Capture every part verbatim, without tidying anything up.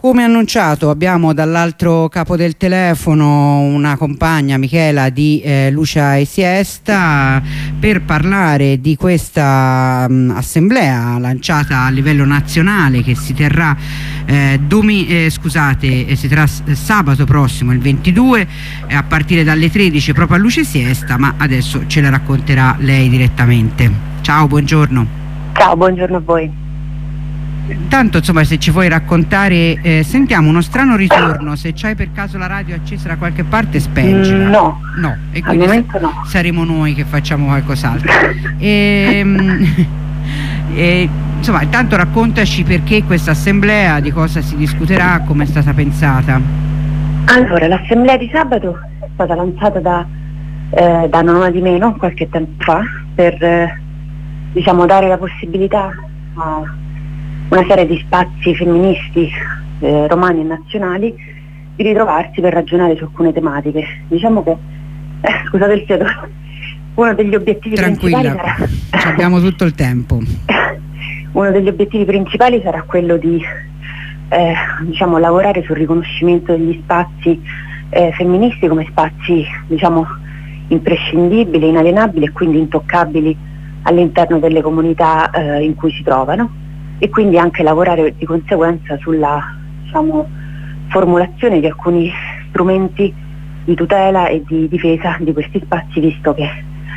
Come annunciato abbiamo dall'altro capo del telefono una compagna, Michela, di eh, Lucha e Siesta, per parlare di questa mh, assemblea lanciata a livello nazionale che si terrà eh, domi eh, scusate, eh, si terrà sabato prossimo, il ventidue, eh, a partire dalle tredici proprio a Lucha e Siesta, ma adesso ce la racconterà lei direttamente. Ciao, buongiorno. Ciao, buongiorno a voi. Tanto insomma, se ci vuoi raccontare, eh, sentiamo uno strano ritorno. Se c'hai per caso la radio accesa da qualche parte, spengila. Mm, no, no, e al momento no. Saremo noi che facciamo qualcos'altro. e, e, insomma, intanto raccontaci perché questa assemblea, di cosa si discuterà, come è stata pensata. Allora, l'assemblea di sabato è stata lanciata da, eh, da non una di meno qualche tempo fa per eh, diciamo dare la possibilità a una serie di spazi femministi eh, romani e nazionali di ritrovarsi per ragionare su alcune tematiche. Diciamo che, eh, scusate il fiato, uno degli obiettivi Tranquilla, principali sarà abbiamo tutto il tempo. Uno degli obiettivi principali sarà quello di eh, diciamo, lavorare sul riconoscimento degli spazi eh, femministi come spazi, diciamo, imprescindibili, inalienabili e quindi intoccabili all'interno delle comunità eh, in cui si trovano, e quindi anche lavorare di conseguenza sulla, diciamo, formulazione di alcuni strumenti di tutela e di difesa di questi spazi, visto che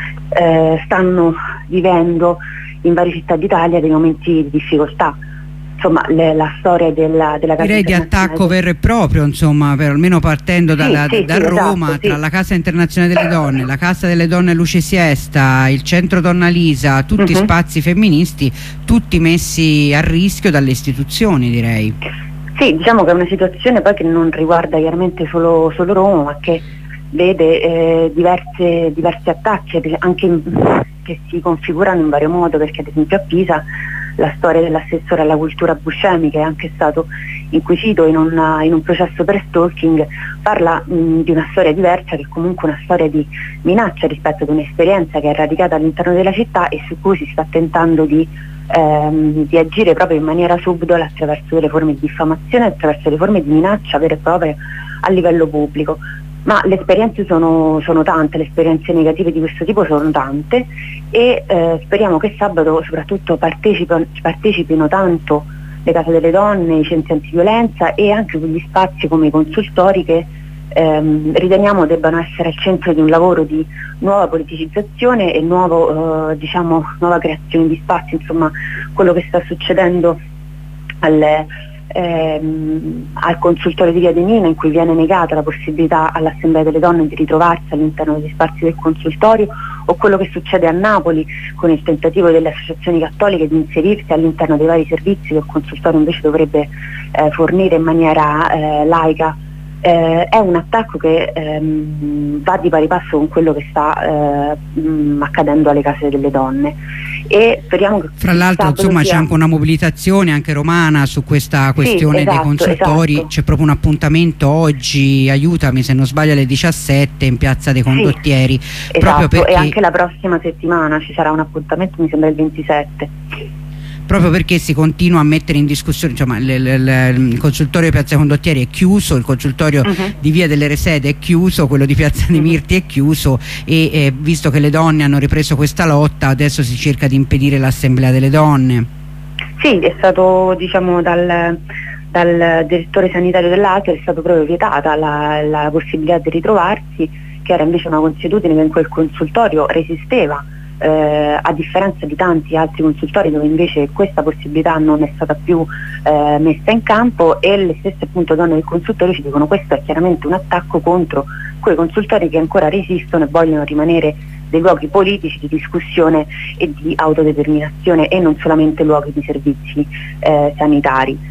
eh, stanno vivendo in varie città d'Italia dei momenti di difficoltà. Insomma, le, la storia della, della Casa Direi di attacco vero e proprio, insomma, per, almeno partendo da, sì, da, sì, da sì, Roma, esatto, tra sì. la Casa Internazionale delle Donne, la Casa delle Donne Lucha e Siesta, il Centro Donna Lisa, tutti uh-huh. spazi femministi, tutti messi a rischio dalle istituzioni, direi. Sì, diciamo che è una situazione poi che non riguarda chiaramente solo, solo Roma, ma che vede eh, diverse, diversi attacchi anche in, che si configurano in vario modo, perché ad esempio a Pisa la storia dell'assessore alla cultura Buscemi, che è anche stato inquisito in, una, in un processo per stalking, parla mh, di una storia diversa, che è comunque una storia di minaccia rispetto ad un'esperienza che è radicata all'interno della città e su cui si sta tentando di, ehm, di agire proprio in maniera subdola attraverso delle forme di diffamazione, attraverso delle forme di minaccia vere e proprie a livello pubblico. Ma le esperienze sono, sono tante, le esperienze negative di questo tipo sono tante, e eh, speriamo che sabato soprattutto partecipino, partecipino tanto le case delle donne, i centri antiviolenza e anche quegli spazi come i consultori che ehm, riteniamo debbano essere al centro di un lavoro di nuova politicizzazione e nuovo, eh, diciamo, nuova creazione di spazi. Insomma, quello che sta succedendo alle Ehm, al consultorio di Via De Nina, in cui viene negata la possibilità all'Assemblea delle Donne di ritrovarsi all'interno degli spazi del consultorio, o quello che succede a Napoli con il tentativo delle associazioni cattoliche di inserirsi all'interno dei vari servizi che il consultorio invece dovrebbe eh, fornire in maniera eh, laica. Eh, è un attacco che ehm, va di pari passo con quello che sta eh, mh, accadendo alle case delle donne, e speriamo che fra l'altro insomma sia... c'è anche una mobilitazione anche romana su questa questione, sì, esatto, dei consultori, esatto. C'è proprio un appuntamento oggi, aiutami se non sbaglio, alle diciassette in Piazza dei Condottieri, sì, proprio esatto, perché... e anche la prossima settimana ci sarà un appuntamento, mi sembra il ventisette, proprio perché si continua a mettere in discussione, insomma, l, l, l, il consultorio di Piazza Condottieri è chiuso, il consultorio uh-huh. di Via delle Resede è chiuso, quello di Piazza dei Mirti è chiuso, e eh, visto che le donne hanno ripreso questa lotta, adesso si cerca di impedire l'assemblea delle donne. Sì, è stato, diciamo, dal, dal direttore sanitario dell'A T O è stato proprio vietata la, la possibilità di ritrovarsi, che era invece una consuetudine che in quel consultorio resisteva. Eh, a differenza di tanti altri consultori dove invece questa possibilità non è stata più eh, messa in campo, e le stesse appunto donne del consultorio ci dicono che questo è chiaramente un attacco contro quei consultori che ancora resistono e vogliono rimanere dei luoghi politici di discussione e di autodeterminazione e non solamente luoghi di servizi eh, sanitari.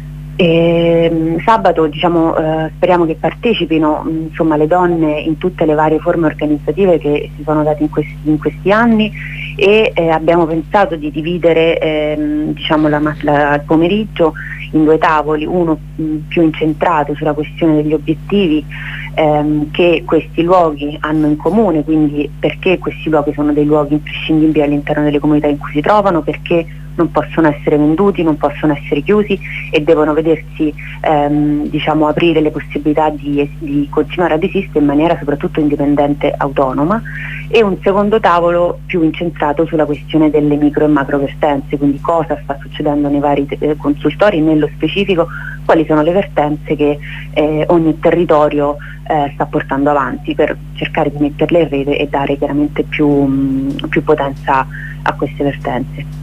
E, sabato, diciamo, eh, speriamo che partecipino mh, insomma, le donne in tutte le varie forme organizzative che si sono date in questi, in questi anni, e eh, abbiamo pensato di dividere ehm, diciamo, la, la, il pomeriggio in due tavoli, uno mh, più incentrato sulla questione degli obiettivi ehm, che questi luoghi hanno in comune, quindi perché questi luoghi sono dei luoghi imprescindibili all'interno delle comunità in cui si trovano, perché non possono essere venduti, non possono essere chiusi e devono vedersi ehm, diciamo, aprire le possibilità di, di continuare ad esistere in maniera soprattutto indipendente, autonoma, e un secondo tavolo più incentrato sulla questione delle micro e macro vertenze, quindi cosa sta succedendo nei vari eh, consultori, nello specifico quali sono le vertenze che eh, ogni territorio eh, sta portando avanti per cercare di metterle in rete e dare chiaramente più, mh, più potenza a queste vertenze.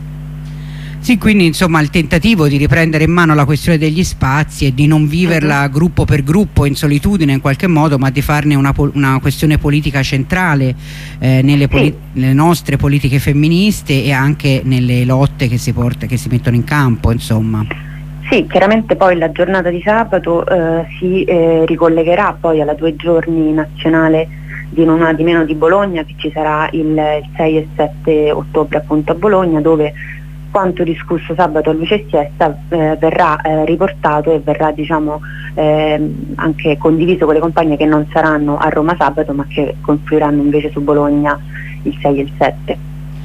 Sì, quindi insomma il tentativo di riprendere in mano la questione degli spazi e di non viverla uh-huh. gruppo per gruppo in solitudine in qualche modo, ma di farne una, una questione politica centrale eh, nelle, poli- sì. nelle nostre politiche femministe e anche nelle lotte che si, porta, che si mettono in campo, insomma. Sì, chiaramente poi la giornata di sabato eh, si eh, ricollegherà poi alla due giorni nazionale di Non Una di Meno di Bologna, che ci sarà il, il sei e sette ottobre appunto a Bologna, dove quanto discusso sabato a Luce e Siesta eh, verrà eh, riportato e verrà diciamo eh, anche condiviso con le compagne che non saranno a Roma sabato ma che confluiranno invece su Bologna il sei e il sette.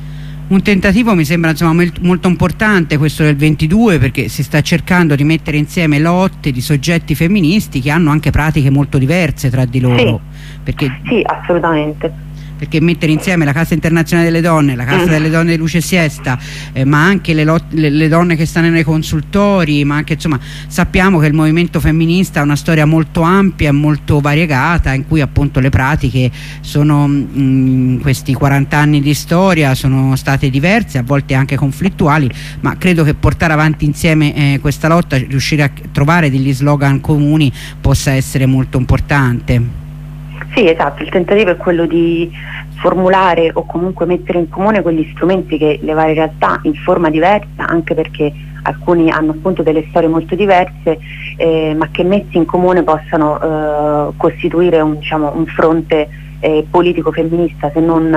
Un tentativo mi sembra insomma molto importante questo del ventidue, perché si sta cercando di mettere insieme lotte di soggetti femministi che hanno anche pratiche molto diverse tra di loro. Sì, perché... sì, assolutamente. Perché mettere insieme la Casa Internazionale delle Donne, la Casa mm. delle Donne di Luce e Siesta, eh, ma anche le, le, le donne che stanno nei consultori, ma anche insomma sappiamo che il movimento femminista ha una storia molto ampia e molto variegata, in cui appunto le pratiche sono in questi quaranta anni di storia sono state diverse, a volte anche conflittuali, ma credo che portare avanti insieme eh, questa lotta, riuscire a trovare degli slogan comuni possa essere molto importante. Sì, esatto, il tentativo è quello di formulare o comunque mettere in comune quegli strumenti che le varie realtà in forma diversa, anche perché alcuni hanno appunto delle storie molto diverse, eh, ma che messi in comune possano eh, costituire un, diciamo, un fronte eh, politico femminista, se non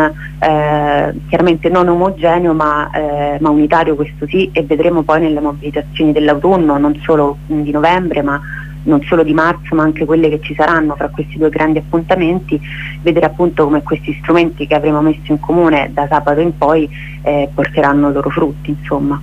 eh, chiaramente non omogeneo ma, eh, ma unitario, questo sì, e vedremo poi nelle mobilitazioni dell'autunno, non solo di novembre ma non solo di marzo ma anche quelle che ci saranno fra questi due grandi appuntamenti, vedere appunto come questi strumenti che avremo messo in comune da sabato in poi eh, porteranno i loro frutti, insomma.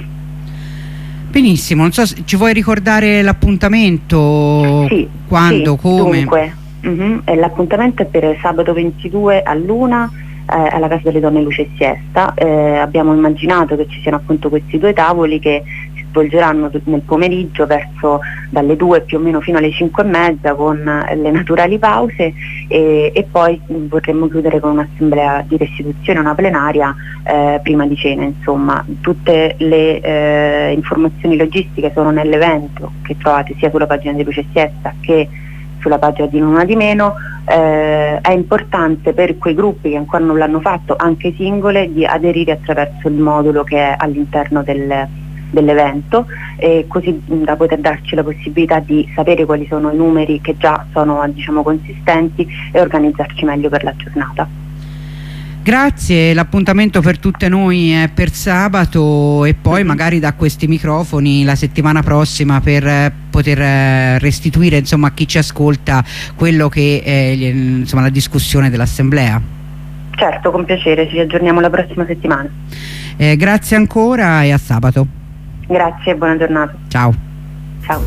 Benissimo, non so se ci vuoi ricordare l'appuntamento? Sì, quando, sì, come? Dunque, uh-huh, l'appuntamento è per sabato ventidue all'una eh, alla Casa delle Donne Luce e Siesta. Eh, abbiamo immaginato che ci siano appunto questi due tavoli che svolgeranno nel pomeriggio verso dalle due più o meno fino alle cinque e mezza con le naturali pause e, e poi vorremmo chiudere con un'assemblea di restituzione, una plenaria eh, prima di cena. Insomma, tutte le eh, informazioni logistiche sono nell'evento che trovate sia sulla pagina di Luce e Siesta che sulla pagina di Non Una di Meno. Eh, è importante per quei gruppi che ancora non l'hanno fatto, anche singole, di aderire attraverso il modulo che è all'interno del dell'evento, e così da poter darci la possibilità di sapere quali sono i numeri che già sono diciamo consistenti e organizzarci meglio per la giornata. Grazie, l'appuntamento per tutte noi è per sabato e poi mm-hmm. magari da questi microfoni la settimana prossima per poter restituire insomma a chi ci ascolta quello che è insomma la discussione dell'assemblea. Certo, con piacere, ci aggiorniamo la prossima settimana. Eh, grazie ancora e a sabato. Grazie, buona giornata. Ciao. Ciao.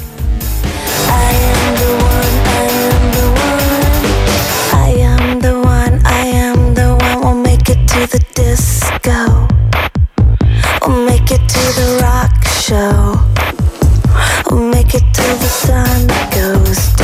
I am the one, I am the one. We'll make it to the disco. We'll make it to the rock show. We'll make it till the sun goes down.